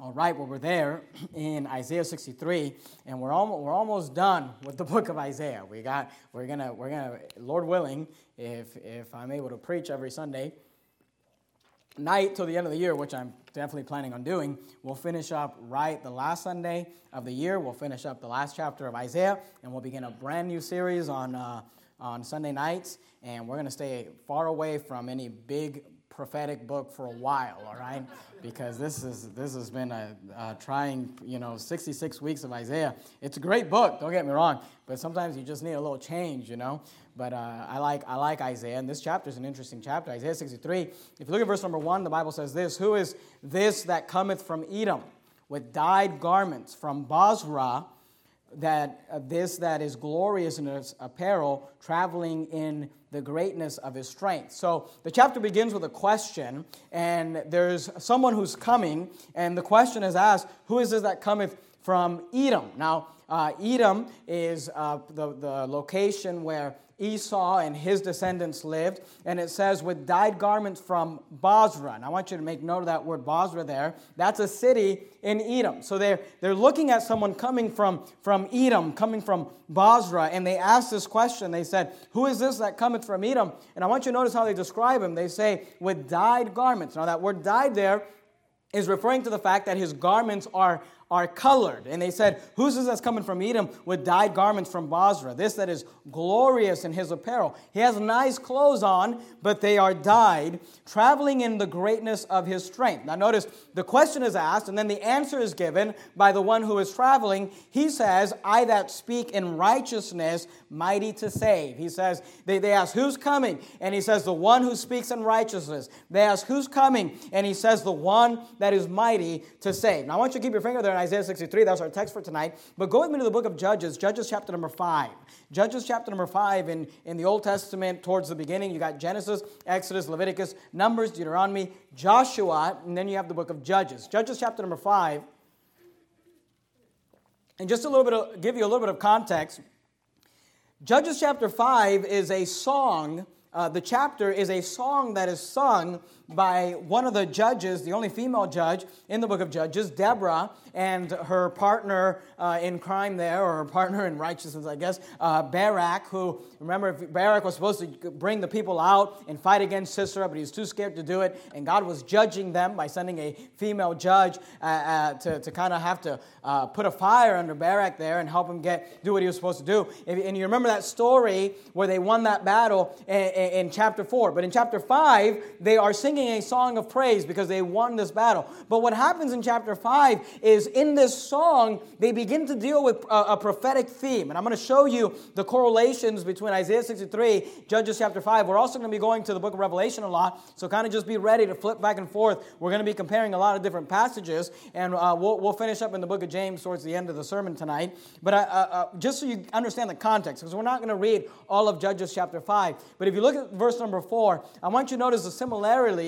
All right, well, we're there in Isaiah 63, and we're almost done with the book of Isaiah. We're gonna, Lord willing, if I'm able to preach every Sunday night till the end of the year, which I'm definitely planning on doing, we'll finish up right the last Sunday of the year. We'll finish up the last chapter of Isaiah, and we'll begin a brand new series on Sunday nights. And we're gonna stay far away from any big prophetic book for a while, all right? Because this has been a trying, 66 weeks of Isaiah. It's a great book, don't get me wrong, but sometimes you just need a little change, But I like Isaiah, and this chapter is an interesting chapter, Isaiah 63. If you look at verse number 1, the Bible says this: "Who is this that cometh from Edom with dyed garments from Bozrah, that is glorious in his apparel, traveling in the greatness of his strength?" So the chapter begins with a question, and there's someone who's coming, and the question is asked, who is this that cometh from Edom? Now, Edom is the location where Esau and his descendants lived, and it says with dyed garments from Bozrah. And I want you to make note of that word Bozrah there. That's a city in Edom. So they're looking at someone coming from Edom, coming from Bozrah, and they asked this question. They said, "Who is this that cometh from Edom?" And I want you to notice how they describe him. They say, with dyed garments. Now that word dyed there is referring to the fact that his garments are colored. And they said, "Who's this that's coming from Edom with dyed garments from Bozrah? This that is glorious in his apparel." He has nice clothes on, but they are dyed, traveling in the greatness of his strength. Now notice, the question is asked, and then the answer is given by the one who is traveling. He says, "I that speak in righteousness, mighty to save." He says, they ask, "Who's coming?" And he says, "The one who speaks in righteousness." They ask, "Who's coming?" And he says, "The one that is mighty to save." Now I want you to keep your finger there in Isaiah 63. That's our text for tonight. But go with me to the book of Judges, Judges chapter number 5. Judges chapter number 5 in the Old Testament, towards the beginning, you got Genesis, Exodus, Leviticus, Numbers, Deuteronomy, Joshua, and then you have the book of Judges. Judges chapter number 5. And just give you a little bit of context. Judges chapter 5 is a song. The chapter is a song that is sung by one of the judges, the only female judge in the book of Judges, Deborah, and her partner in crime there, or her partner in righteousness, I guess, Barak, who, remember, Barak was supposed to bring the people out and fight against Sisera, but he was too scared to do it, and God was judging them by sending a female judge to kind of have to put a fire under Barak there and help him do what he was supposed to do. And you remember that story where they won that battle in chapter 4. But in chapter 5, they are singing a song of praise because they won this battle. But what happens in chapter 5 is in this song, they begin to deal with a prophetic theme. And I'm going to show you the correlations between Isaiah 63, Judges chapter 5. We're also going to be going to the book of Revelation a lot, so kind of just be ready to flip back and forth. We're going to be comparing a lot of different passages, and we'll finish up in the book of James towards the end of the sermon tonight. But just so you understand the context, because we're not going to read all of Judges chapter 5. But if you look at verse number 4, I want you to notice the similarity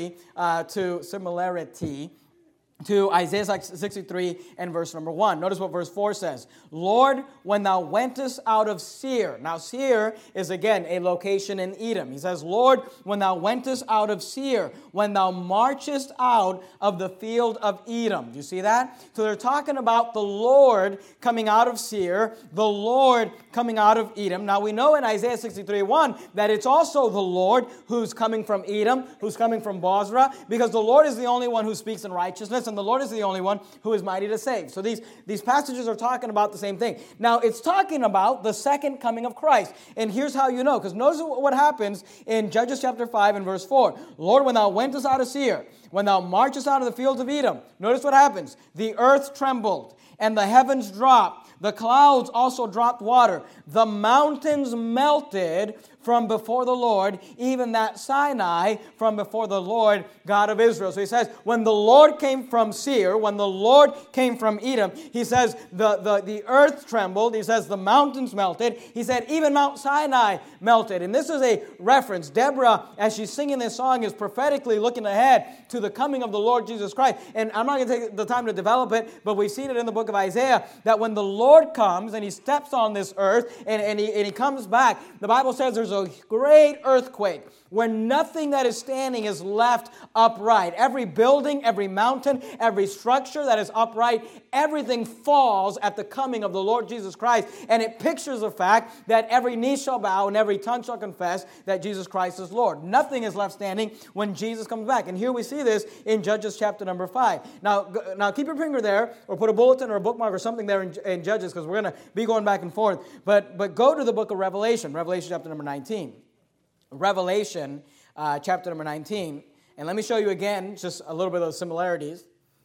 to Isaiah 63 and verse number 1. Notice what verse 4 says. "Lord, when thou wentest out of Seir." Now, Seir is, again, a location in Edom. He says, "Lord, when thou wentest out of Seir, when thou marchest out of the field of Edom." Do you see that? So they're talking about the Lord coming out of Seir, the Lord coming out of Edom. Now, we know in Isaiah 63:1 that it's also the Lord who's coming from Edom, who's coming from Bozrah, because the Lord is the only one who speaks in righteousness, and the Lord is the only one who is mighty to save. So these passages are talking about the same thing. Now, it's talking about the second coming of Christ. And here's how you know, because notice what happens in Judges chapter 5 and verse 4. "Lord, when thou wentest out of Seir, when thou marchest out of the fields of Edom," notice what happens. "The earth trembled, and the heavens dropped. The clouds also dropped water. The mountains melted from before the Lord, even that Sinai from before the Lord God of Israel." So he says, when the Lord came from Seir, when the Lord came from Edom, he says the earth trembled. He says the mountains melted. He said even Mount Sinai melted. And this is a reference. Deborah, as she's singing this song, is prophetically looking ahead to the coming of the Lord Jesus Christ. And I'm not going to take the time to develop it, but we've seen it in the book of Isaiah, that when the Lord comes and he steps on this earth and he comes back, the Bible says there's a great earthquake where nothing that is standing is left upright. Every building, every mountain, every structure that is upright, everything falls at the coming of the Lord Jesus Christ. And it pictures the fact that every knee shall bow and every tongue shall confess that Jesus Christ is Lord. Nothing is left standing when Jesus comes back. And here we see this in Judges chapter number 5. Now keep your finger there, or put a bulletin or a bookmark or something there in Judges, because we're going to be going back and forth. But go to the book of Revelation, Revelation chapter number 19. Revelation chapter number 19. And let me show you again just a little bit of those similarities,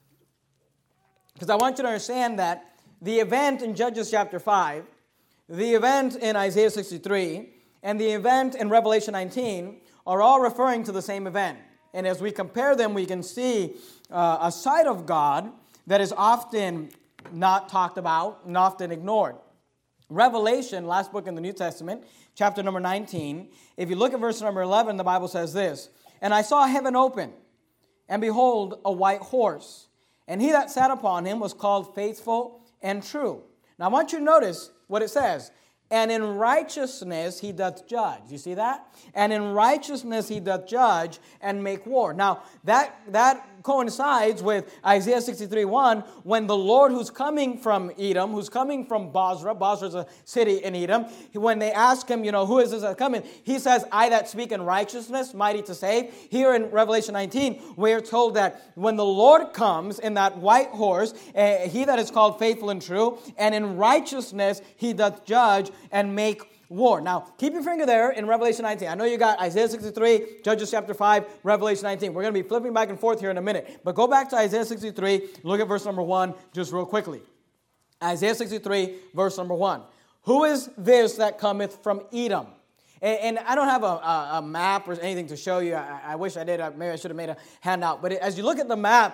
because I want you to understand that the event in Judges chapter 5, the event in Isaiah 63, and the event in Revelation 19 are all referring to the same event. And as we compare them, we can see a side of God that is often not talked about and often ignored. Revelation, last book in the New Testament, chapter number 19, if you look at verse number 11, the Bible says this, "And I saw heaven open, and behold, a white horse, and he that sat upon him was called Faithful and True." Now I want you to notice what it says. "And in righteousness he doth judge." You see that? "And in righteousness he doth judge and make war." Now, that coincides with Isaiah 63:1, when the Lord who's coming from Edom, who's coming from Bozrah is a city in Edom, when they ask him, who is this that coming? He says, "I that speak in righteousness, mighty to save." Here in Revelation 19, we're told that when the Lord comes in that white horse, he that is called Faithful and True, and in righteousness he doth judge and make war. Now, keep your finger there in Revelation 19. I know you got Isaiah 63, Judges chapter 5, Revelation 19. We're going to be flipping back and forth here in a minute. But go back to Isaiah 63, look at verse number 1 just real quickly. Isaiah 63, verse number 1. "Who is this that cometh from Edom?" And I don't have a map or anything to show you. I wish I did. Maybe I should have made a handout. But as you look at the map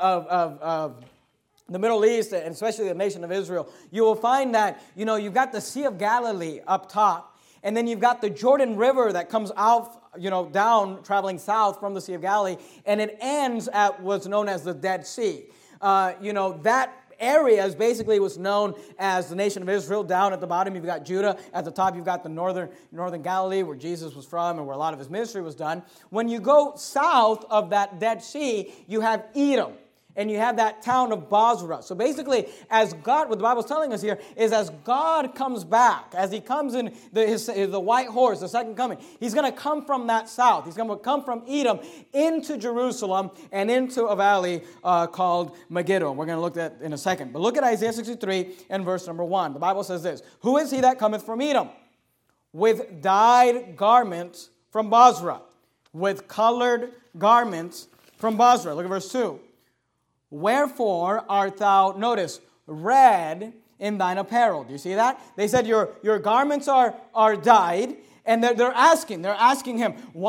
of the Middle East, and especially the nation of Israel, you will find that, you've got the Sea of Galilee up top, and then you've got the Jordan River that comes out, down, traveling south from the Sea of Galilee, and it ends at what's known as the Dead Sea. That area is basically what's known as the nation of Israel. Down at the bottom, you've got Judah. At the top, you've got the northern Galilee, where Jesus was from and where a lot of his ministry was done. When you go south of that Dead Sea, you have Edom. And you have that town of Bozrah. So basically, as God, what the Bible's telling us here is, as God comes back, as he comes in the white horse, the second coming, he's going to come from that south. He's going to come from Edom into Jerusalem and into a valley called Megiddo. We're going to look at that in a second. But look at Isaiah 63 and verse number 1. The Bible says this, "Who is he that cometh from Edom? With dyed garments from Bozrah." With colored garments from Bozrah. Look at verse 2. "Wherefore art thou," notice, "red in thine apparel?" Do you see that? They said your garments are dyed, and they're asking him,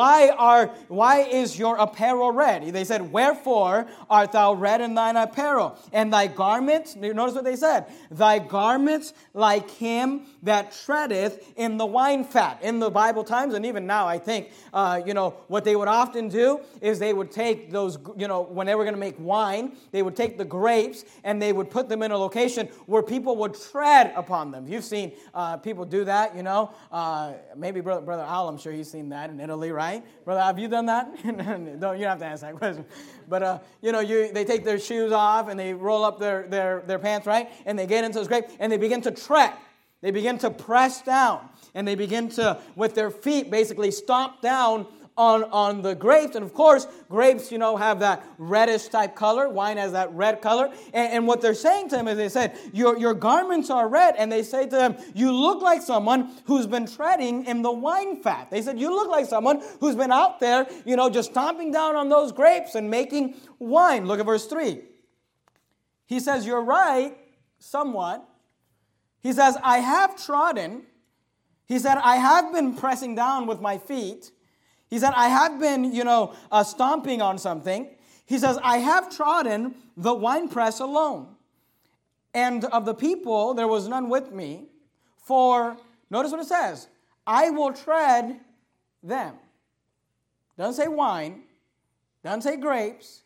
why is your apparel red? They said, "Wherefore art thou red in thine apparel? And thy garments," notice what they said, "thy garments like him that treadeth in the wine fat." In the Bible times, and even now, I think, what they would often do is they would take those, when they were going to make wine, they would take the grapes and they would put them in a location where people would tread upon them. You've seen people do that, maybe Brother Al, I'm sure he's seen that in Italy, right? Brother, have you done that? No, you don't have to answer that question. But, they take their shoes off and they roll up their pants, right? And they get into this grape and they begin to tread. They begin to press down. And they begin to, with their feet, basically stomp down on the grapes. And of course, grapes, have that reddish type color. Wine has that red color. And what they're saying to him is, they said, your garments are red. And they say to him, you look like someone who's been treading in the wine fat. They said, you look like someone who's been out there, just stomping down on those grapes and making wine. Look at verse 3. He says, you're right, somewhat. He says, I have trodden. He said, I have been pressing down with my feet. He said, I have been, stomping on something. He says, I have trodden the winepress alone. And of the people, there was none with me. For, notice what it says, I will tread them. Doesn't say wine. Doesn't say grapes.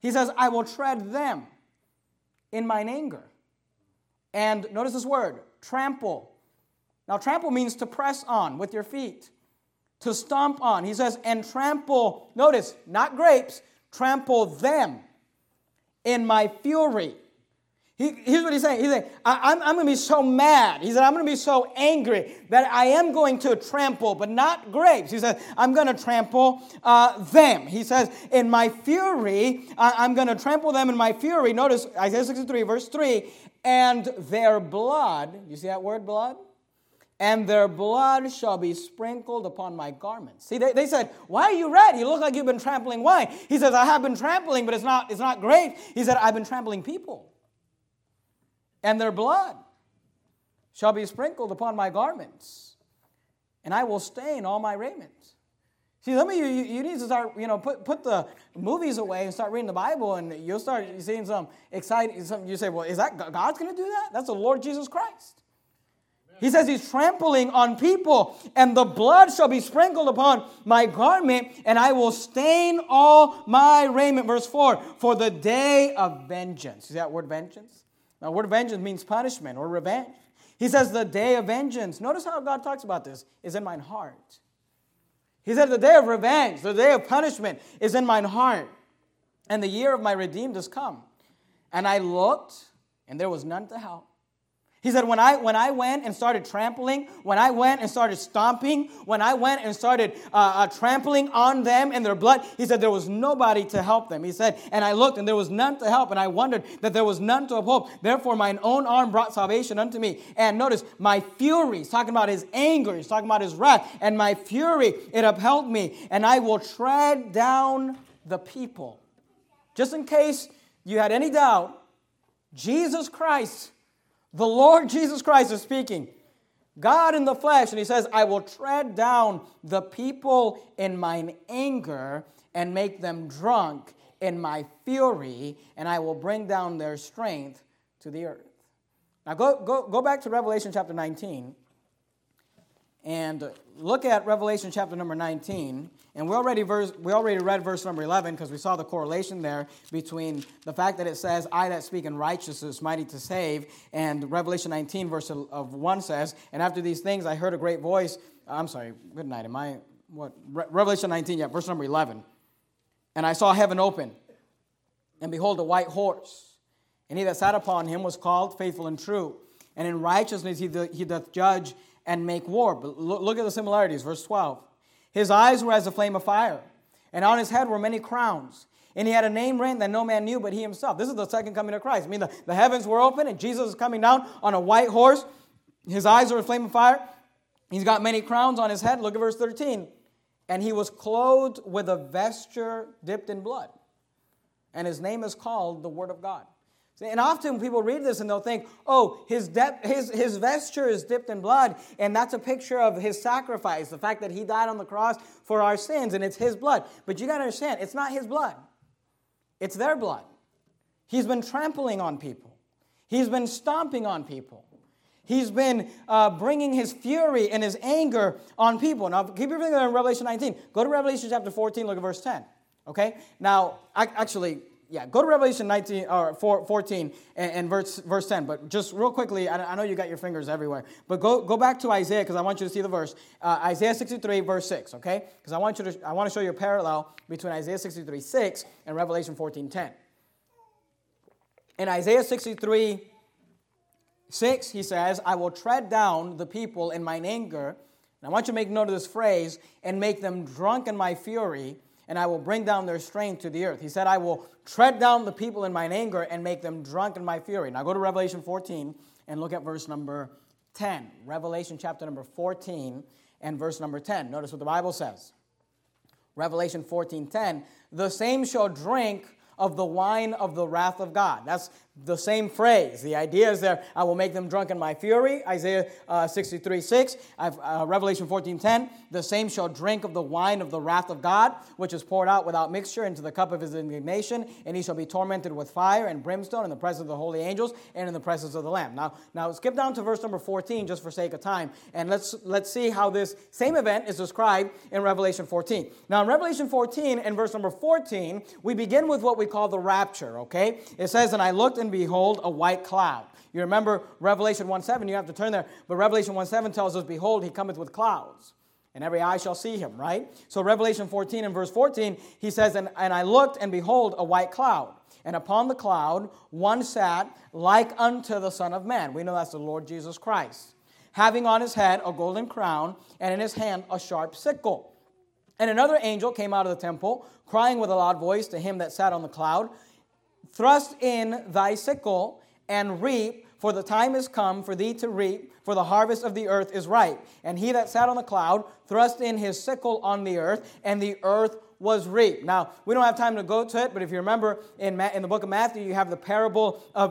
He says, I will tread them in mine anger. And notice this word, trample. Now, trample means to press on with your feet, to stomp on. He says, and trample, notice, not grapes, trample them in my fury. Here's what he's saying. He's saying, I'm going to be so mad. He said, I'm going to be so angry that I am going to trample, but not grapes. He says, I'm going to trample them. He says, in my fury, I'm going to trample them in my fury. Notice Isaiah 63, verse 3, and their blood, you see that word blood? And their blood shall be sprinkled upon my garments. See, they said, why are you red? You look like you've been trampling wine. He says, I have been trampling, but it's not grapes. He said, I've been trampling people. And their blood shall be sprinkled upon my garments, and I will stain all my raiment. See, some of you need to start, put the movies away and start reading the Bible, and you'll start seeing some exciting, you say, well, is that God's going to do that? That's the Lord Jesus Christ. He says he's trampling on people, and the blood shall be sprinkled upon my garment, and I will stain all my raiment. Verse 4, for the day of vengeance. See that word vengeance? Now, the word vengeance means punishment or revenge. He says the day of vengeance. Notice how God talks about this. Is in mine heart. He said the day of revenge, the day of punishment is in mine heart. And the year of my redeemed is come. And I looked, and there was none to help. He said, when I went and started trampling, when I went and started stomping, when I went and started trampling on them and their blood, he said there was nobody to help them. He said, and I looked and there was none to help, and I wondered that there was none to uphold. Therefore mine own arm brought salvation unto me. And notice, my fury, he's talking about his anger, he's talking about his wrath, and my fury, it upheld me, and I will tread down the people. Just in case you had any doubt, Jesus Christ, the Lord Jesus Christ is speaking. God in the flesh, and he says, I will tread down the people in mine anger and make them drunk in my fury, and I will bring down their strength to the earth. Now go back to Revelation chapter 19 and look at Revelation chapter number 19. And we already read verse number 11 because we saw the correlation there between the fact that it says, I that speak in righteousness, mighty to save, and Revelation 19 verse of 1 says, and after these things I heard a great voice. Good night. Revelation 19, verse number 11. And I saw heaven open, and behold, a white horse. And he that sat upon him was called Faithful and True. And in righteousness he doth judge and make war. But look at the similarities. Verse 12. His eyes were as a flame of fire, and on his head were many crowns. And he had a name written that no man knew but he himself. This is the second coming of Christ. I mean, the heavens were open, and Jesus is coming down on a white horse. His eyes are a flame of fire. He's got many crowns on his head. Look at verse 13. And he was clothed with a vesture dipped in blood. And his name is called the Word of God. And often people read this and they'll think, oh, his vesture is dipped in blood, and that's a picture of his sacrifice, the fact that he died on the cross for our sins, and it's his blood. But you got to understand, it's not his blood. It's their blood. He's been trampling on people. He's been stomping on people. He's been bringing his fury and his anger on people. Now, keep your finger in Revelation 19. Go to Revelation chapter 14, look at verse 10. Okay? Now, go to Revelation 19 or 14 and verse 10. But just real quickly, I know you got your fingers everywhere, but go back to Isaiah because I want you to see the verse. Isaiah 63 verse 6. Okay, because I want to show you a parallel between Isaiah 63 6 and Revelation 14:10. In Isaiah 63 6, he says, "I will tread down the people in mine anger." And I want you to make note of this phrase, "and make them drunk in my fury, and I will bring down their strength to the earth." He said, I will tread down the people in mine anger and make them drunk in my fury. Now go to Revelation 14 and look at verse number 10. Revelation chapter number 14 and verse number 10. Notice what the Bible says. Revelation 14:10, "The same shall drink of the wine of the wrath of God." That's the same phrase. The idea is there, I will make them drunk in my fury. Isaiah 63:6. Revelation 14:10. "The same shall drink of the wine of the wrath of God, which is poured out without mixture into the cup of his indignation, and he shall be tormented with fire and brimstone in the presence of the holy angels and in the presence of the Lamb." Now skip down to verse number 14 just for sake of time, and let's see how this same event is described in Revelation 14. Now in Revelation 14 and verse number 14, we begin with what we we call the rapture, okay? It says, and I looked and behold a white cloud. You remember Revelation 1:7, you have to turn there, but Revelation 1:7 tells us, behold, he cometh with clouds, and every eye shall see him, right? So Revelation 14 and verse 14, he says, and I looked and behold a white cloud, and upon the cloud one sat like unto the Son of Man. We know that's the Lord Jesus Christ, having on his head a golden crown, and in his hand a sharp sickle. And another angel came out of the temple, crying with a loud voice to him that sat on the cloud, thrust in thy sickle and reap, for the time is come for thee to reap, for the harvest of the earth is ripe. And he that sat on the cloud thrust in his sickle on the earth, and the earth was reaped. Now, we don't have time to go to it, but if you remember in the book of Matthew, you have the parable of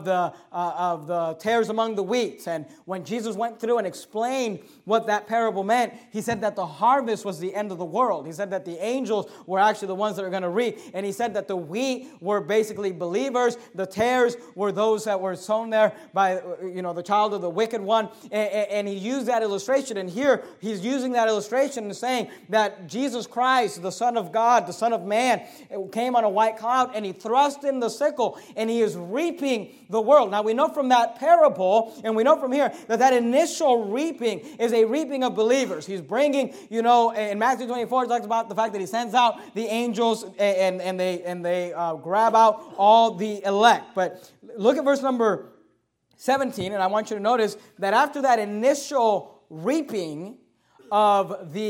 the tares among the wheat. And when Jesus went through and explained what that parable meant, he said that the harvest was the end of the world. He said that the angels were actually the ones that are going to reap. And he said that the wheat were basically believers. The tares were those that were sown there by, the child of the wicked one. And he used that illustration. And here he's using that illustration and saying that Jesus Christ, the Son of God, the Son of Man, came on a white cloud, and he thrust in the sickle, and he is reaping the world. Now, we know from that parable, and we know from here, that initial reaping is a reaping of believers. He's bringing, in Matthew 24, it talks about the fact that he sends out the angels, and they grab out all the elect. But look at verse number 17, and I want you to notice that after that initial reaping of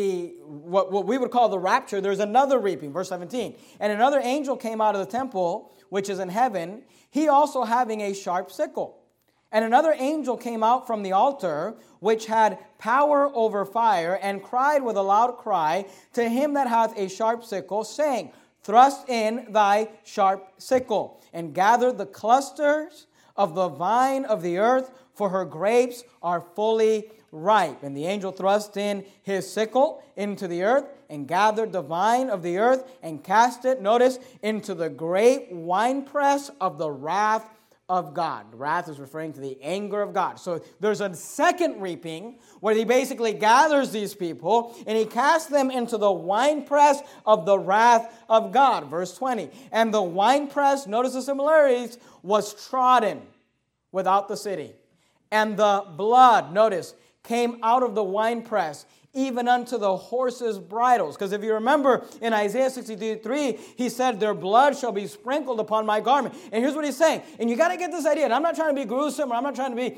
what we would call the rapture, there's another reaping, verse 17. And another angel came out of the temple, which is in heaven, he also having a sharp sickle. And another angel came out from the altar, which had power over fire, and cried with a loud cry to him that hath a sharp sickle, saying, thrust in thy sharp sickle, and gather the clusters of the vine of the earth, for her grapes are fully ripe. And the angel thrust in his sickle into the earth, and gathered the vine of the earth, and cast it, notice, into the great winepress of the wrath of God. Wrath is referring to the anger of God. So there's a second reaping where he basically gathers these people and he casts them into the winepress of the wrath of God. Verse 20. And the winepress, notice the similarities, was trodden without the city. And the blood, notice, came out of the winepress, even unto the horses' bridles. Because if you remember in Isaiah 63, he said, their blood shall be sprinkled upon my garment. And here's what he's saying. And you got to get this idea. And I'm not trying to be gruesome, or I'm not trying to be,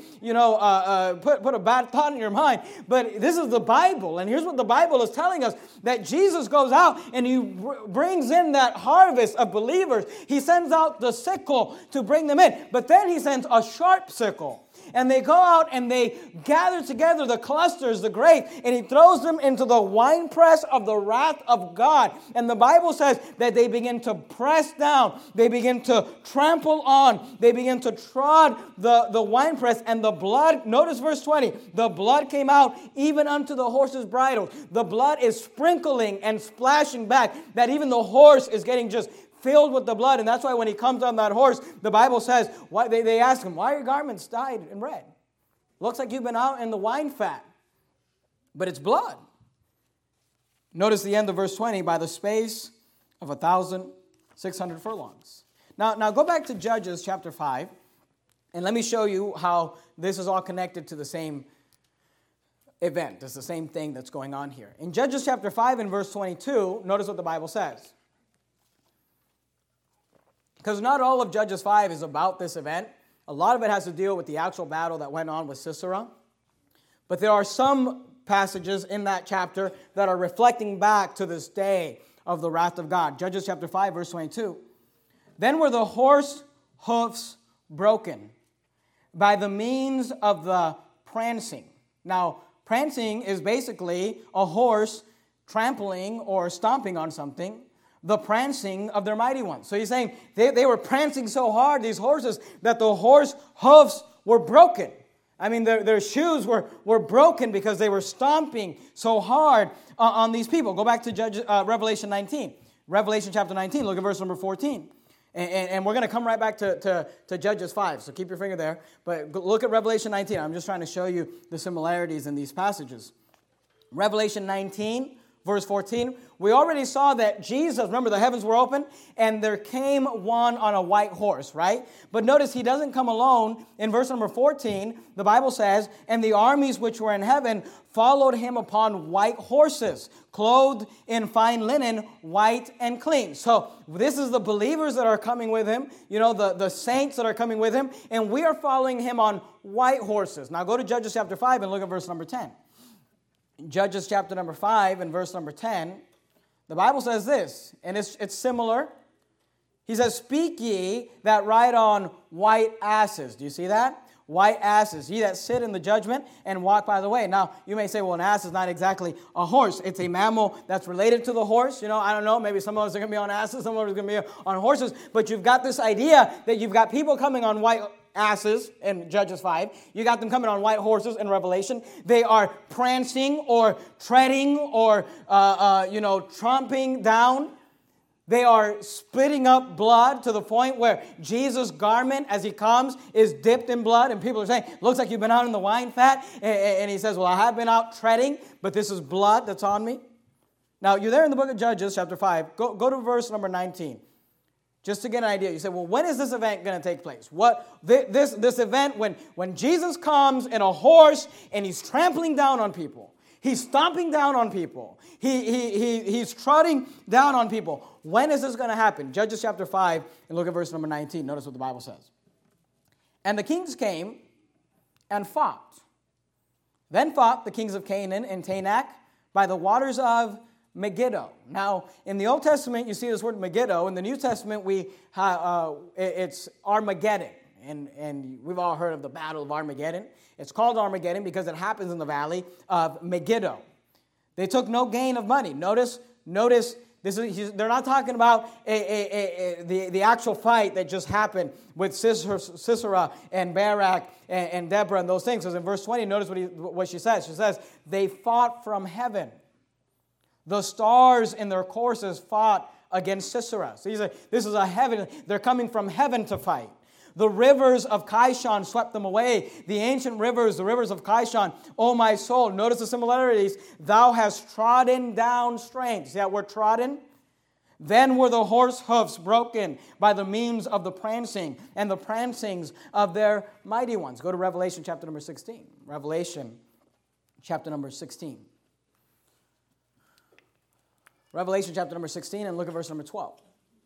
put a bad thought in your mind. But this is the Bible. And here's what the Bible is telling us. That Jesus goes out and he brings in that harvest of believers. He sends out the sickle to bring them in. But then he sends a sharp sickle. And they go out and they gather together the clusters, the grapes, and he throws them into the winepress of the wrath of God. And the Bible says that they begin to press down, they begin to trample on, they begin to trod the winepress, and the blood, notice verse 20, the blood came out even unto the horse's bridles. The blood is sprinkling and splashing back, that even the horse is getting just filled with the blood. And that's why when he comes on that horse, the Bible says, they ask him, why are your garments dyed in red? Looks like you've been out in the wine fat. But it's blood. Notice the end of verse 20, by the space of 1,600 furlongs. Now go back to Judges chapter 5, and let me show you how this is all connected to the same event. It's the same thing that's going on here. In Judges chapter 5 and verse 22, notice what the Bible says. Because not all of Judges 5 is about this event. A lot of it has to deal with the actual battle that went on with Sisera. But there are some passages in that chapter that are reflecting back to this day of the wrath of God. Judges chapter 5, verse 22. Then were the horse hoofs broken by the means of the prancing. Now, prancing is basically a horse trampling or stomping on something. The prancing of their mighty ones. So he's saying they were prancing so hard, these horses, that the horse hoofs were broken. I mean, their shoes were broken because they were stomping so hard on these people. Go back to Revelation 19. Revelation chapter 19, look at verse number 14. And we're going to come right back to Judges 5, so keep your finger there. But look at Revelation 19. I'm just trying to show you the similarities in these passages. Revelation 19, verse 14, we already saw that Jesus, remember the heavens were open, and there came one on a white horse, right? But notice he doesn't come alone. In verse number 14, the Bible says, and the armies which were in heaven followed him upon white horses, clothed in fine linen, white and clean. So this is the believers that are coming with him, the saints that are coming with him, and we are following him on white horses. Now go to Judges chapter 5 and look at verse number 10. Judges chapter number 5 and verse number 10, the Bible says this, and it's similar. He says, speak ye that ride on white asses. Do you see that? White asses, ye that sit in the judgment and walk by the way. Now, you may say, well, an ass is not exactly a horse. It's a mammal that's related to the horse. I don't know. Maybe some of us are going to be on asses, some of us are going to be on horses. But you've got this idea that you've got people coming on white asses in Judges 5. You got them coming on white horses in Revelation. They are prancing or treading or, tromping down. They are spitting up blood to the point where Jesus' garment, as he comes, is dipped in blood. And people are saying, looks like you've been out in the wine fat. And he says, well, I have been out treading, but this is blood that's on me. Now, you're there in the book of Judges, chapter 5. Go to verse number 19. Just to get an idea. You say, well, when is this event going to take place? This event when Jesus comes in a horse and he's trampling down on people. He's stomping down on people. He's trotting down on people. When is this going to happen? Judges chapter 5 and look at verse number 19. Notice what the Bible says. And the kings came and fought. Then fought the kings of Canaan and Tanakh by the waters of Megiddo. Now, in the Old Testament, you see this word Megiddo. In the New Testament, it's Armageddon. And we've all heard of the Battle of Armageddon. It's called Armageddon because it happens in the valley of Megiddo. They took no gain of money. Notice. They're not talking about the actual fight that just happened with Sisera and Barak and Deborah and those things. Because in verse 20, notice what she says. She says, they fought from heaven. The stars in their courses fought against Sisera. So this is a heaven. They're coming from heaven to fight. The rivers of Kishon swept them away. The ancient rivers, the rivers of Kishon, O my soul. Notice the similarities. Thou hast trodden down strength. See that word trodden? Then were the horse hoofs broken by the means of the prancing and the prancings of their mighty ones. Go to Revelation chapter number 16. Revelation chapter number 16. Revelation chapter number 16 and look at verse number 12.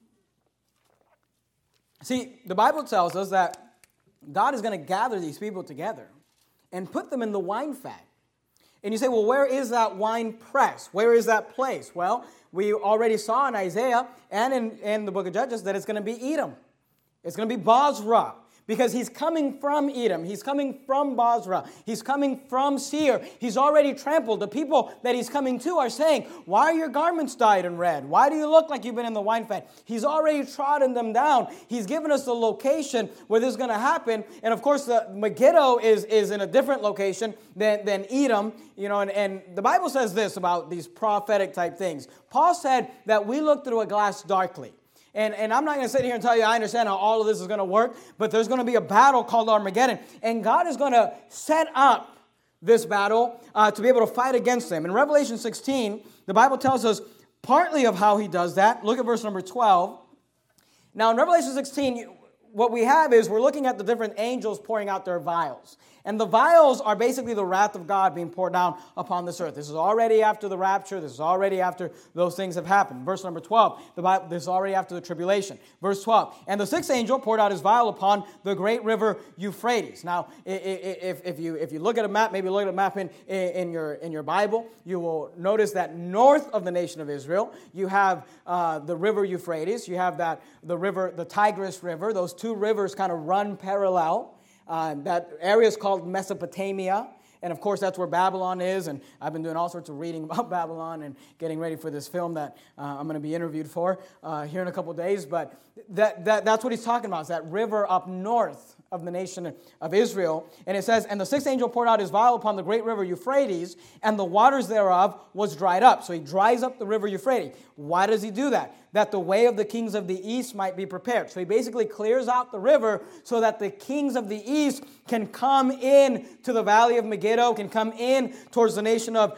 See, the Bible tells us that God is going to gather these people together and put them in the wine fat. And you say, well, where is that wine press? Where is that place? Well, we already saw in Isaiah and in the book of Judges that it's going to be Edom. It's going to be Bozrah. Because he's coming from Edom. He's coming from Bozrah. He's coming from Seir. He's already trampled. The people that he's coming to are saying, why are your garments dyed in red? Why do you look like you've been in the wine fat? He's already trodden them down. He's given us the location where this is going to happen. And of course, the Megiddo is in a different location than Edom. And the Bible says this about these prophetic type things. Paul said that we look through a glass darkly. And I'm not going to sit here and tell you I understand how all of this is going to work, but there's going to be a battle called Armageddon. And God is going to set up this battle to be able to fight against them. In Revelation 16, the Bible tells us partly of how he does that. Look at verse number 12. Now in Revelation 16, what we have is we're looking at the different angels pouring out their vials. And the vials are basically the wrath of God being poured down upon this earth. This is already after the rapture. This is already after those things have happened. Verse number 12, this is already after the tribulation. Verse 12, and the sixth angel poured out his vial upon the great river Euphrates. Now, if you look at a map, maybe look at a map in your Bible, you will notice that north of the nation of Israel, you have the river Euphrates. You have the river, the Tigris River. Those two rivers kind of run parallel. That area is called Mesopotamia. And of course, that's where Babylon is. And I've been doing all sorts of reading about Babylon and getting ready for this film that I'm going to be interviewed for here in a couple of days. But that's what he's talking about. It's that river up north of the nation of Israel. And it says, and the sixth angel poured out his vial upon the great river Euphrates, and the waters thereof was dried up. So he dries up the river Euphrates. Why does he do that? that the way of the kings of the east might be prepared. So he basically clears out the river so that the kings of the east can come in to the valley of Megiddo, can come in towards the nation of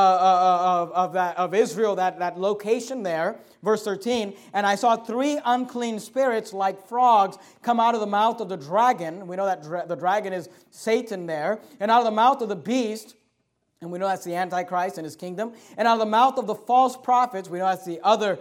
Israel, that location there. Verse 13, and I saw 3 unclean spirits like frogs come out of the mouth of the dragon. We know that the dragon is Satan there. And out of the mouth of the beast, and we know that's the Antichrist and his kingdom. And out of the mouth of the false prophets, we know that's the other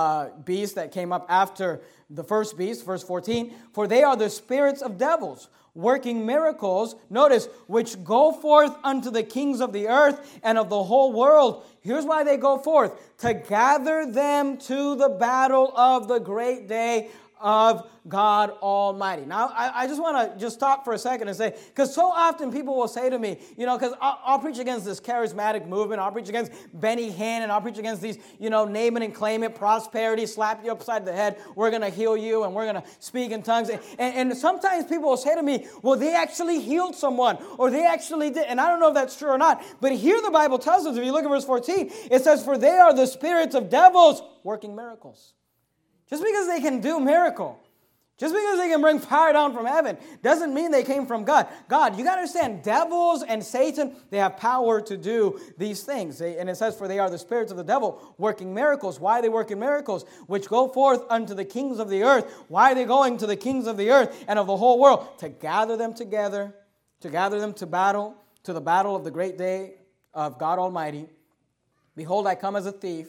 beast that came up after the first beast. Verse 14, for they are the spirits of devils, working miracles, notice, which go forth unto the kings of the earth and of the whole world. Here's why they go forth: to gather them to the battle of the great day of God Almighty. Now, I just want to just stop for a second and say, because so often people will say to me, because I'll preach against this charismatic movement, I'll preach against Benny Hinn, and I'll preach against these, name it and claim it, prosperity, slap you upside the head, we're going to heal you, and we're going to speak in tongues. And sometimes people will say to me, well, they actually healed someone, or they actually did. And I don't know if that's true or not, but here the Bible tells us, if you look at verse 14, it says, for they are the spirits of devils working miracles. Just because they can do miracle, just because they can bring fire down from heaven, doesn't mean they came from God. You got to understand, devils and Satan, they have power to do these things. And it says, for they are the spirits of the devil working miracles. Why are they working miracles? Which go forth unto the kings of the earth. Why are they going to the kings of the earth and of the whole world? To gather them together, to gather them to battle, to the battle of the great day of God Almighty. Behold, I come as a thief.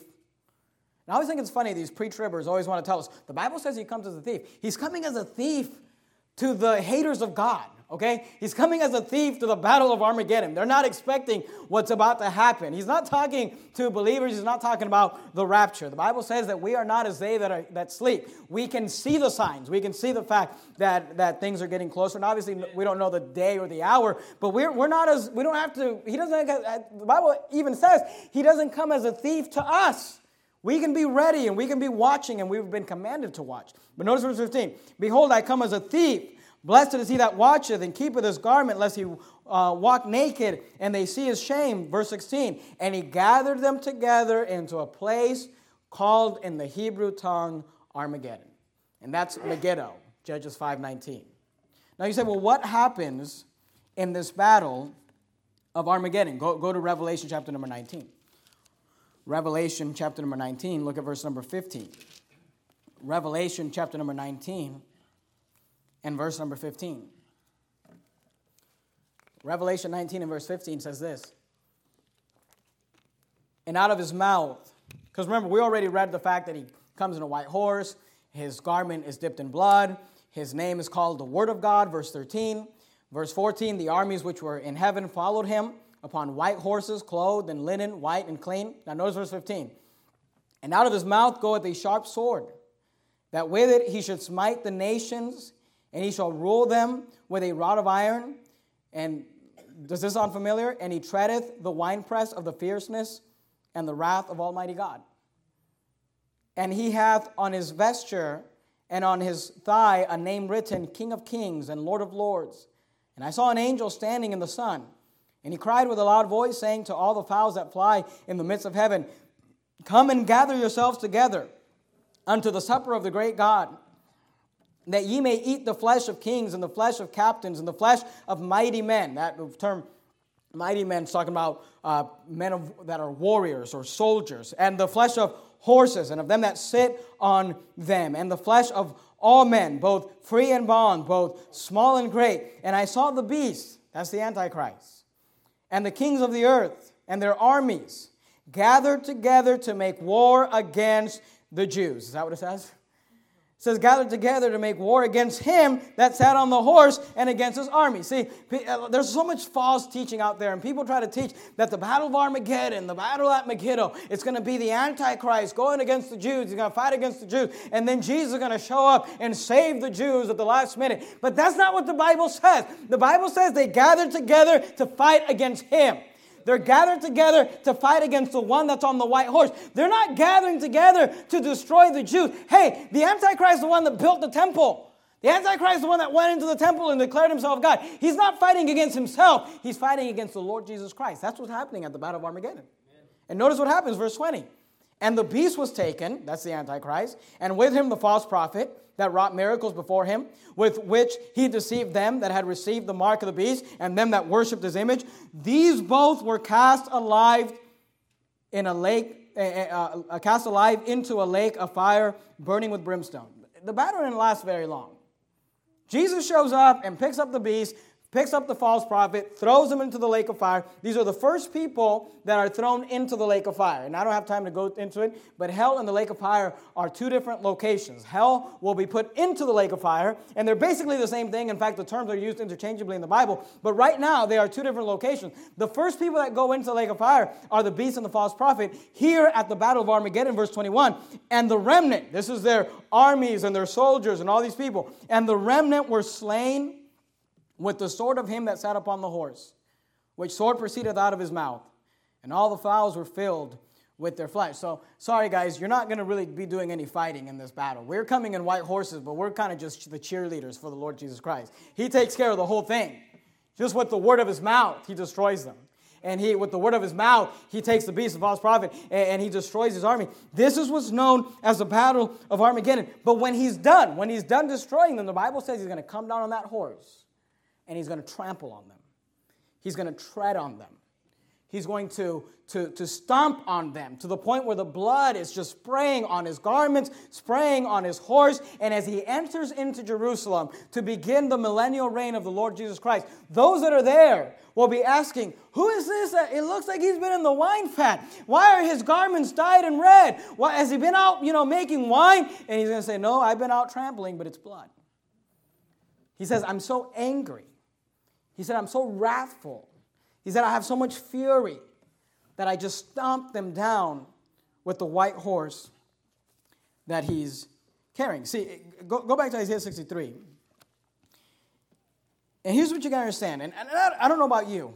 And I always think it's funny, these pre-tribbers always want to tell us, the Bible says he comes as a thief. He's coming as a thief to the haters of God, okay? He's coming as a thief to the battle of Armageddon. They're not expecting what's about to happen. He's not talking to believers. He's not talking about the rapture. The Bible says that we are not as they that sleep. We can see the signs. We can see the fact that things are getting closer. And obviously, we don't know the day or the hour, but we're not as, we don't have to, the Bible even says he doesn't come as a thief to us. We can be ready and we can be watching, and we've been commanded to watch. But notice verse 15. Behold, I come as a thief. Blessed is he that watcheth and keepeth his garment, lest he walk naked, and they see his shame. Verse 16. And he gathered them together into a place called in the Hebrew tongue Armageddon. And that's Megiddo, Judges 5:19. Now you say, well, what happens in this battle of Armageddon? Go to Revelation chapter number 19. Revelation chapter number 19, look at verse number 15. Revelation chapter number 19 and verse number 15. Revelation 19 and verse 15 says this. And out of his mouth, because remember, we already read the fact that he comes in a white horse, his garment is dipped in blood, his name is called the Word of God, verse 13. Verse 14, the armies which were in heaven followed him, upon white horses, clothed in linen, white and clean. Now notice verse 15. And out of his mouth goeth a sharp sword, that with it he should smite the nations, and he shall rule them with a rod of iron. And does this sound familiar? And he treadeth the winepress of the fierceness and the wrath of Almighty God. And he hath on his vesture and on his thigh a name written, King of Kings and Lord of Lords. And I saw an angel standing in the sun. And he cried with a loud voice, saying to all the fowls that fly in the midst of heaven, come and gather yourselves together unto the supper of the great God, that ye may eat the flesh of kings and the flesh of captains and the flesh of mighty men. That term mighty men is talking about men that are warriors or soldiers, and the flesh of horses and of them that sit on them, and the flesh of all men, both free and bond, both small and great. And I saw the beast, that's the Antichrist, and the kings of the earth and their armies gathered together to make war against the Jews. Is that what it says? It says, gathered together to make war against him that sat on the horse and against his army. See, there's so much false teaching out there, and people try to teach that the battle of Armageddon, the battle at Megiddo, it's going to be the Antichrist going against the Jews. He's going to fight against the Jews, and then Jesus is going to show up and save the Jews at the last minute. But that's not what the Bible says. The Bible says they gathered together to fight against him. They're gathered together to fight against the one that's on the white horse. They're not gathering together to destroy the Jews. Hey, the Antichrist is the one that built the temple. The Antichrist is the one that went into the temple and declared himself God. He's not fighting against himself. He's fighting against the Lord Jesus Christ. That's what's happening at the Battle of Armageddon. Amen. And notice what happens, verse 20. And the beast was taken, that's the Antichrist, and with him the false prophet that wrought miracles before him, with which he deceived them that had received the mark of the beast, and them that worshipped his image. These both were cast alive in a lake, cast alive into a lake of fire, burning with brimstone. The battle didn't last very long. Jesus shows up and picks up the beast, picks up the false prophet, throws him into the lake of fire. These are the first people that are thrown into the lake of fire. And I don't have time to go into it, but hell and the lake of fire are two different locations. Hell will be put into the lake of fire, and they're basically the same thing. In fact, the terms are used interchangeably in the Bible, but right now they are two different locations. The first people that go into the lake of fire are the beast and the false prophet. Here at the Battle of Armageddon, verse 21, and the remnant, this is their armies and their soldiers and all these people, and the remnant were slain with the sword of him that sat upon the horse, which sword proceedeth out of his mouth, and all the fowls were filled with their flesh. So, sorry guys, you're not going to really be doing any fighting in this battle. We're coming in white horses, but we're kind of just the cheerleaders for the Lord Jesus Christ. He takes care of the whole thing. Just with the word of his mouth, he destroys them. And with the word of his mouth, he takes the beast, the false prophet, and he destroys his army. This is what's known as the Battle of Armageddon. But when he's done destroying them, the Bible says he's going to come down on that horse. And he's going to trample on them. He's going to tread on them. He's going to stomp on them to the point where the blood is just spraying on his garments, spraying on his horse. And as he enters into Jerusalem to begin the millennial reign of the Lord Jesus Christ, those that are there will be asking, who is this? It looks like he's been in the wine fat. Why are his garments dyed and red? Why, has he been out, making wine? And he's going to say, no, I've been out trampling, but it's blood. He says, I'm so angry. He said, I'm so wrathful. He said, I have so much fury that I just stomped them down with the white horse that he's carrying. See, go back to Isaiah 63. And here's what you got to understand. And I don't know about you,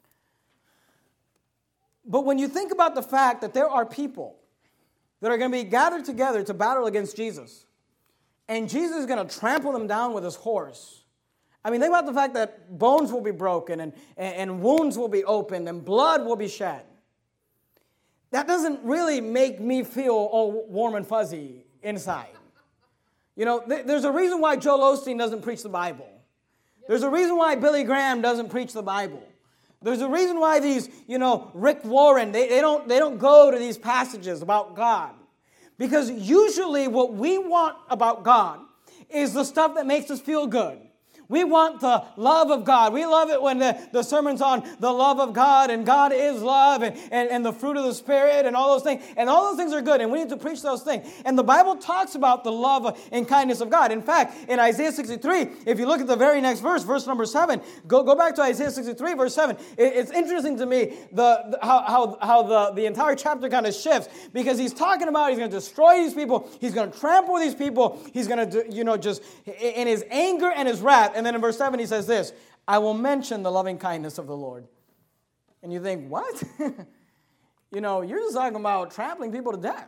but when you think about the fact that there are people that are going to be gathered together to battle against Jesus, and Jesus is going to trample them down with his horse. I mean, think about the fact that bones will be broken and wounds will be opened and blood will be shed. That doesn't really make me feel all warm and fuzzy inside. There's a reason why Joel Osteen doesn't preach the Bible. There's a reason why Billy Graham doesn't preach the Bible. There's a reason why these, Rick Warren, they don't go to these passages about God. Because usually what we want about God is the stuff that makes us feel good. We want the love of God. We love it when the sermon's on the love of God and God is love and the fruit of the Spirit and all those things. And all those things are good and we need to preach those things. And the Bible talks about the love and kindness of God. In fact, in Isaiah 63, if you look at the very next verse number 7, go back to Isaiah 63, verse 7. It's interesting to me how the entire chapter kind of shifts because he's talking about he's going to destroy these people. He's going to trample these people. He's going to, just in his anger and his wrath. And then in verse 7 he says this, I will mention the loving kindness of the Lord. And you think, what? You're just talking about trampling people to death.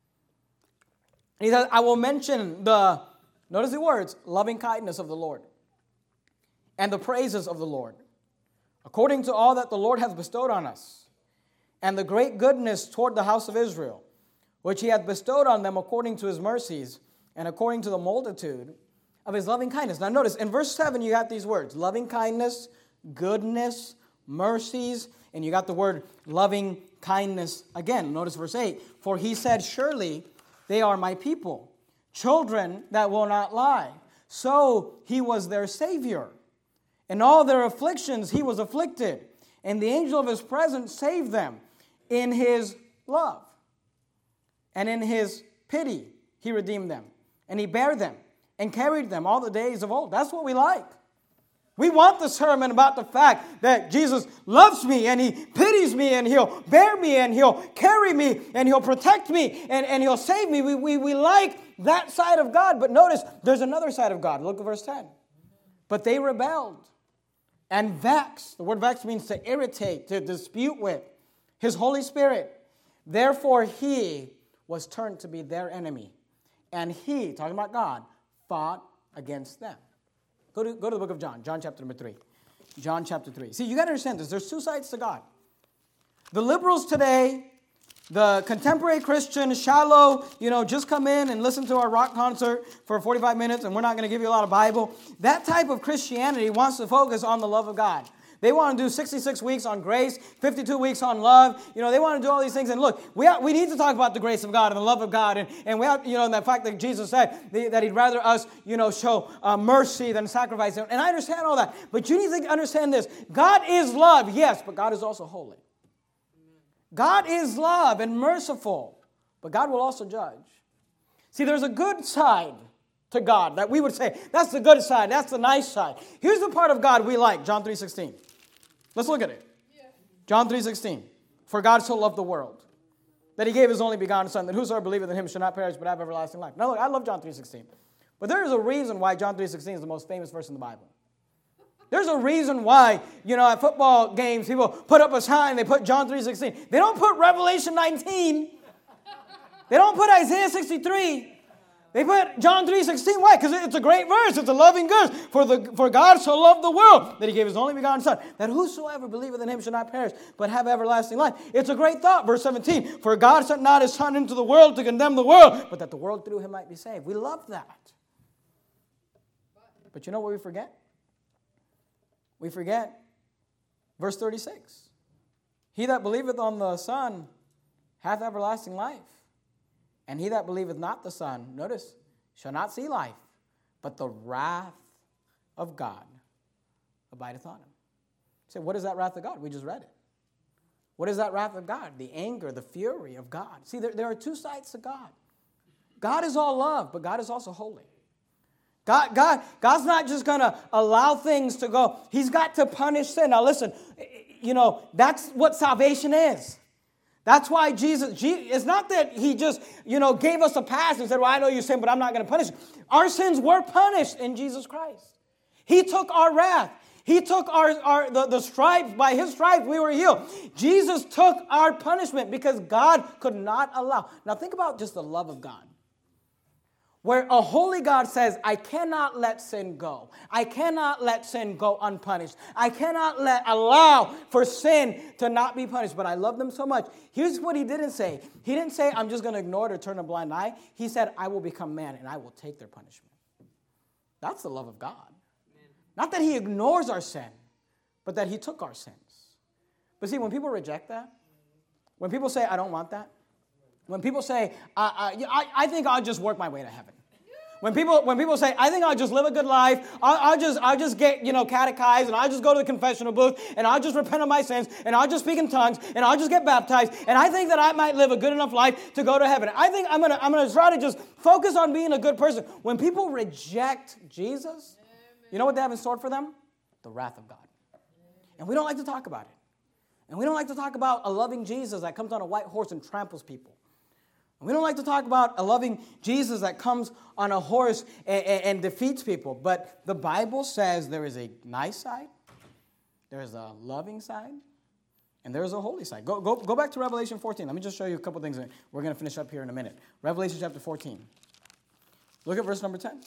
And he says, I will mention notice the words, loving kindness of the Lord and the praises of the Lord, according to all that the Lord hath bestowed on us, and the great goodness toward the house of Israel, which he hath bestowed on them according to his mercies and according to the multitude of his loving kindness. Now notice, in verse 7 you got these words, loving kindness, goodness, mercies, and you got the word loving kindness again. Notice verse 8, for he said, surely they are my people, children that will not lie. So he was their Savior. In all their afflictions he was afflicted, and the angel of his presence saved them. In his love and in his pity he redeemed them, and he bare them and carried them all the days of old. That's what we like. We want the sermon about the fact that Jesus loves me and he pities me and he'll bear me and he'll carry me and he'll protect me and he'll save me. We like that side of God. But notice, there's another side of God. Look at verse 10. But they rebelled and vexed. The word vex means to irritate, to dispute with his Holy Spirit. Therefore, he was turned to be their enemy. And he, talking about God, fought against them. Go to the book of John, John chapter number 3. John chapter 3. See, you got to understand this. There's two sides to God. The liberals today The contemporary Christian, shallow, just come in and listen to our rock concert for 45 minutes and we're not going to give you a lot of Bible. That type of Christianity wants to focus on the love of God. They want to do 66 weeks on grace, 52 weeks on love. They want to do all these things. And look, we need to talk about the grace of God and the love of God. And we have, and the fact that Jesus said that he'd rather us, show mercy than sacrifice. And I understand all that. But you need to understand this. God is love, yes, but God is also holy. God is love and merciful, but God will also judge. See, there's a good side to God that we would say, that's the good side, that's the nice side. Here's the part of God we like, John 3:16. Let's look at it. John 3:16. For God so loved the world, that he gave his only begotten Son, that whosoever believeth in him should not perish but have everlasting life. Now look, I love John 3:16. But there is a reason why John 3:16 is the most famous verse in the Bible. There's a reason why, at football games, people put up a sign, they put John 3:16. They don't put Revelation 19. They don't put Isaiah 63. They put John 3:16. Why? Because it's a great verse. It's a loving verse. For God so loved the world that he gave his only begotten Son, that whosoever believeth in him should not perish, but have everlasting life. It's a great thought. Verse 17. For God sent not his Son into the world to condemn the world, but that the world through him might be saved. We love that. But you know what we forget? We forget verse 36. He that believeth on the Son hath everlasting life. And he that believeth not the Son, notice, shall not see life, but the wrath of God abideth on him. Say, what is that wrath of God? We just read it. What is that wrath of God? The anger, the fury of God. See, there are two sides to God. God is all love, but God is also holy. God's not just going to allow things to go. He's got to punish sin. Now listen, that's what salvation is. That's why Jesus, it's not that he just, gave us a pass and said, well, I know you sin, but I'm not going to punish you. Our sins were punished in Jesus Christ. He took our wrath. He took the stripes. By his stripes we were healed. Jesus took our punishment because God could not allow. Now think about just the love of God. Where a holy God says, I cannot let sin go. I cannot let sin go unpunished. I cannot allow for sin to not be punished. But I love them so much. Here's what he didn't say. He didn't say, I'm just going to ignore it or turn a blind eye. He said, I will become man and I will take their punishment. That's the love of God. Amen. Not that he ignores our sin, but that he took our sins. But see, when people reject that, when people say, I don't want that, when people say, I think I'll just work my way to heaven. When people say, I think I'll just live a good life, I'll just get, catechized, and I'll just go to the confessional booth, and I'll just repent of my sins, and I'll just speak in tongues, and I'll just get baptized, and I think that I might live a good enough life to go to heaven. I think I'm gonna try to just focus on being a good person. When people reject Jesus, you know what they have in store for them? The wrath of God. And we don't like to talk about it. And we don't like to talk about a loving Jesus that comes on a white horse and tramples people. We don't like to talk about a loving Jesus that comes on a horse and defeats people. But the Bible says there is a nice side, there is a loving side, and there is a holy side. Go back to Revelation 14. Let me just show you a couple things. We're going to finish up here in a minute. Revelation chapter 14. Look at verse number 10.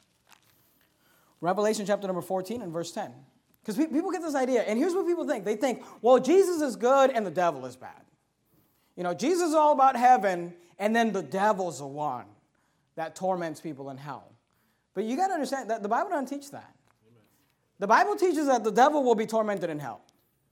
Revelation chapter number 14 and verse 10. Because people get this idea, and here's what people think. They think, well, Jesus is good and the devil is bad. Jesus is all about heaven, and then the devil's the one that torments people in hell. But you got to understand that the Bible doesn't teach that. Amen. The Bible teaches that the devil will be tormented in hell.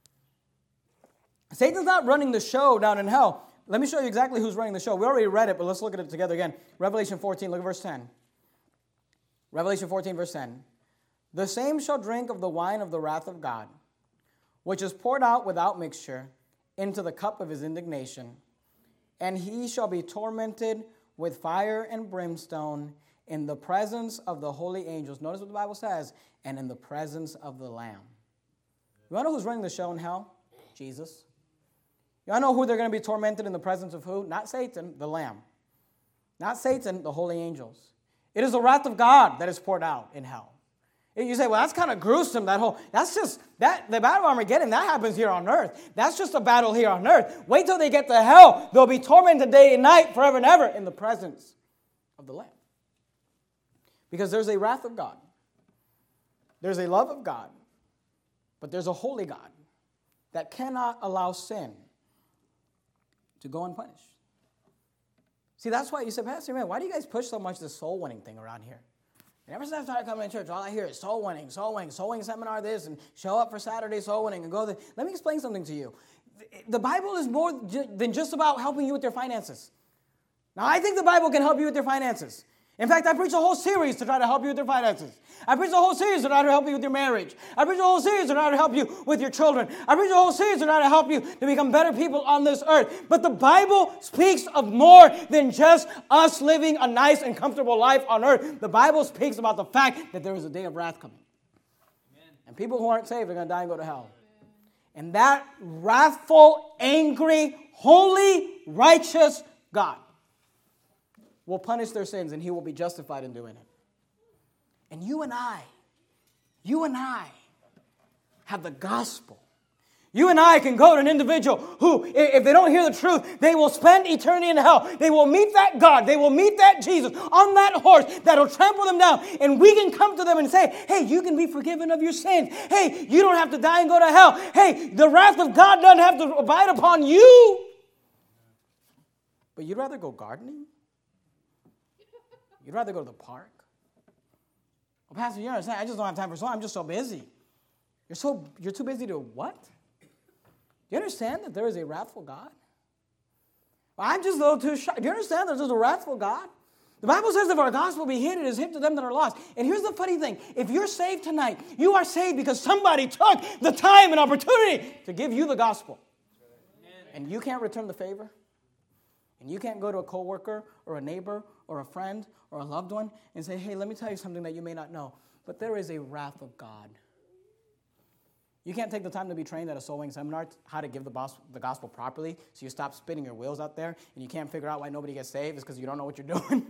Satan's not running the show down in hell. Let me show you exactly who's running the show. We already read it, but let's look at it together again. Revelation 14, look at verse 10. Revelation 14, verse 10. The same shall drink of the wine of the wrath of God, which is poured out without mixture into the cup of his indignation, and he shall be tormented with fire and brimstone in the presence of the holy angels. Notice what the Bible says, and in the presence of the Lamb. You want to know who's running the show in hell? Jesus. You want to know who they're going to be tormented in the presence of who? Not Satan, the Lamb. Not Satan, the holy angels. It is the wrath of God that is poured out in hell. You say, well, that's kind of gruesome, the Battle of Armageddon, that happens here on earth. That's just a battle here on earth. Wait till they get to hell. They'll be tormented day and night, forever and ever, in the presence of the Lamb. Because there's a wrath of God. There's a love of God. But there's a holy God that cannot allow sin to go unpunished. See, that's why you said, Pastor, man, why do you guys push so much this soul winning thing around here? And ever since I started coming to church, all I hear is soul winning seminar this, and show up for Saturday soul winning, and go there. Let me explain something to you. The Bible is more than just about helping you with your finances. Now, I think the Bible can help you with your finances. In fact, I preach a whole series to try to help you with your finances. I preach a whole series to try to help you with your marriage. I preach a whole series to try to help you with your children. I preach a whole series to try to help you to become better people on this earth. But the Bible speaks of more than just us living a nice and comfortable life on earth. The Bible speaks about the fact that there is a day of wrath coming. Amen. And people who aren't saved are going to die and go to hell. And that wrathful, angry, holy, righteous God will punish their sins, and he will be justified in doing it. And you and I have the gospel. You and I can go to an individual who, if they don't hear the truth, they will spend eternity in hell. They will meet that God. They will meet that Jesus on that horse that will trample them down. And we can come to them and say, hey, you can be forgiven of your sins. Hey, you don't have to die and go to hell. Hey, the wrath of God doesn't have to abide upon you. But you'd rather go gardening? You'd rather go to the park? Well, Pastor, you understand, I just don't have time for soul. I'm just so busy. You're too busy to what? Do you understand that there is a wrathful God? Well, I'm just a little too shy. Do you understand that there's a wrathful God? The Bible says if our gospel be hid, it is hid to them that are lost. And here's the funny thing. If you're saved tonight, you are saved because somebody took the time and opportunity to give you the gospel. And you can't return the favor. And you can't go to a coworker or a neighbor or a friend or a loved one and say, hey, let me tell you something that you may not know. But there is a wrath of God. You can't take the time to be trained at a soul winning seminar how to give the gospel properly, so you stop spinning your wheels out there and you can't figure out why nobody gets saved. It's because you don't know what you're doing.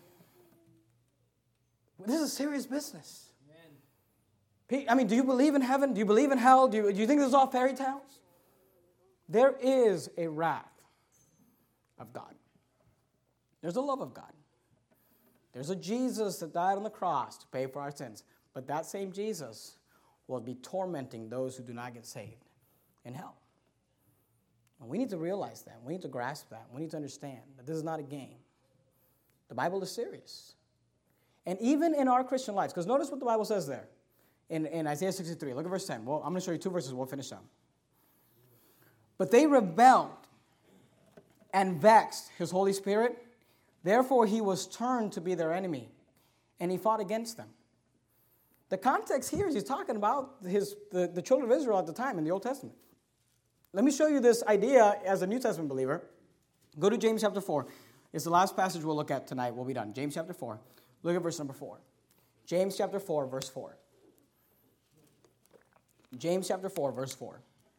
This is serious business. Amen. I mean, do you believe in heaven? Do you believe in hell? Do you think this is all fairy tales? There is a wrath of God. There's a love of God. There's a Jesus that died on the cross to pay for our sins. But that same Jesus will be tormenting those who do not get saved in hell. And we need to realize that. We need to grasp that. We need to understand that this is not a game. The Bible is serious. And even in our Christian lives, because notice what the Bible says there in Isaiah 63. Look at verse 10. Well, I'm going to show you two verses. We'll finish up. But they rebelled and vexed his Holy Spirit. Therefore, he was turned to be their enemy, and he fought against them. The context here is he's talking about the children of Israel at the time in the Old Testament. Let me show you this idea as a New Testament believer. Go to James chapter 4. It's the last passage we'll look at tonight. We'll be done. James chapter 4. Look at verse number 4. James chapter 4, verse 4. James chapter 4, verse 4.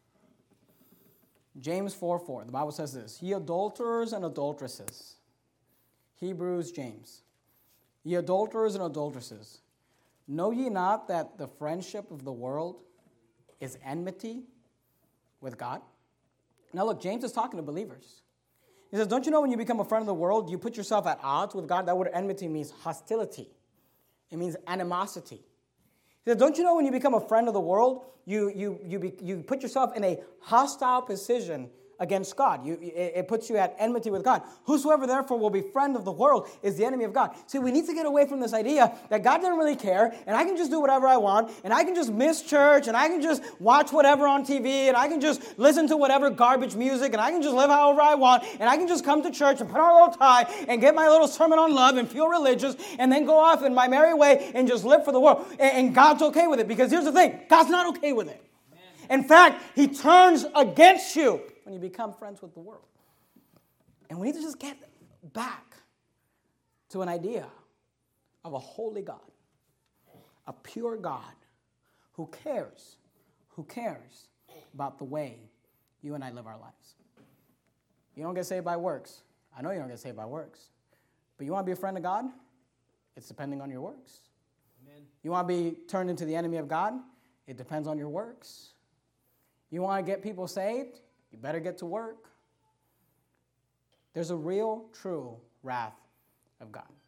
James 4:4. The Bible says this. Ye adulterers and adulteresses. Hebrews, James. Ye adulterers and adulteresses. Know ye not that the friendship of the world is enmity with God? Now look, James is talking to believers. He says, don't you know when you become a friend of the world, you put yourself at odds with God? That word enmity means hostility. It means animosity. He says, don't you know when you become a friend of the world, you put yourself in a hostile position against God. It puts you at enmity with God. Whosoever therefore will be friend of the world is the enemy of God. See, we need to get away from this idea that God doesn't really care, and I can just do whatever I want, and I can just miss church, and I can just watch whatever on TV, and I can just listen to whatever garbage music, and I can just live however I want, and I can just come to church and put on a little tie and get my little sermon on love and feel religious, and then go off in my merry way and just live for the world. And God's okay with it, because here's the thing, God's not okay with it. In fact, he turns against you when you become friends with the world. And we need to just get back to an idea of a holy God, a pure God who cares about the way you and I live our lives. You don't get saved by works. I know you don't get saved by works. But you want to be a friend of God? It's depending on your works. Amen. You want to be turned into the enemy of God? It depends on your works. You want to get people saved? You better get to work. There's a real, true wrath of God.